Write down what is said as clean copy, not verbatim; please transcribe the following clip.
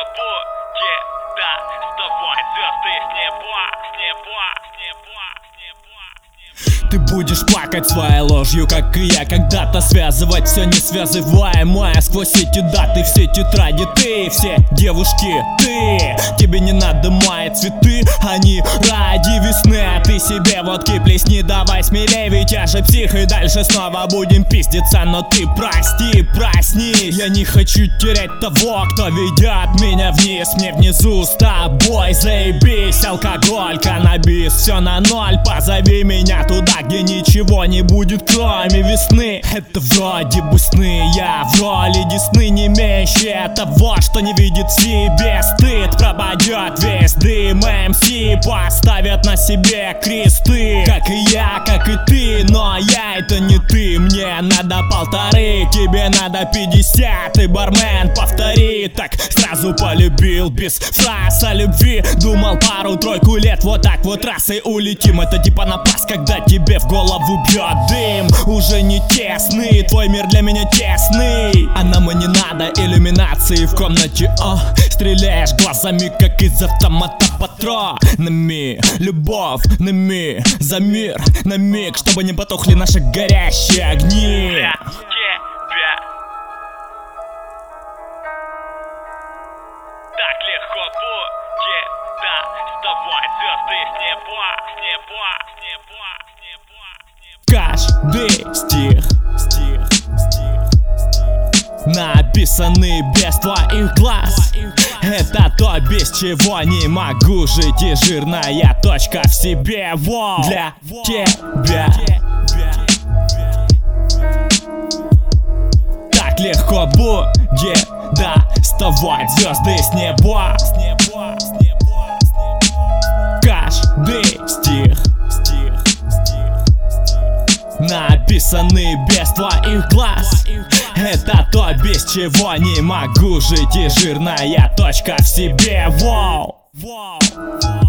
будет, да, вставать звезды с неба, с неба, с неба, с неба. Ты будешь плакать своей ложью, как и я когда-то, связывать все несвязываемое сквозь эти даты, все тетради, ты, все девушки, ты. Тебе не надо мои цветы, они ради весны. А ты себе водки плесни, давай смелей, ведь я же псих, и дальше снова будем пиздиться. Но ты прости, проснись, я не хочу терять того, кто ведет меня вниз. Мне внизу с тобой заебись, алкоголь, каннабис, все на ноль. Позови меня туда, где ничего не будет, кроме весны. Это вроде бы сны, я в роли Десны, не имеющая того, что не видит в себе стыд. Пропадет весь дым, МС поставят на себе кресты, как и я, как и ты, но я это не ты. Мне надо 1,5, тебе надо 50. И бармен, повтори, так сразу полюбил без фраз о любви. Думал пару-тройку лет, вот так вот раз и улетим. Это типа напасть, когда тебе в голову бьет дым. Уже не тесный, твой мир для меня тесный. А нам и не надо иллюминации в комнате, стреляешь глазами, как из автомата патронами. Любовь нами за мир на миг, чтобы не потухли наши горящие огни. Так легко будет, да, вставать звезды с неба, с неба, с неба, с неба, с неба. Каждый стих написанный без твоих глаз. Это то, без чего не могу жить. И жирная точка в себе, для тебя. Так легко будет, да, вставать звезды с неба. Каждый стих написанный без твоих глаз. Это то, без чего не могу жить. И жирная точка в себе,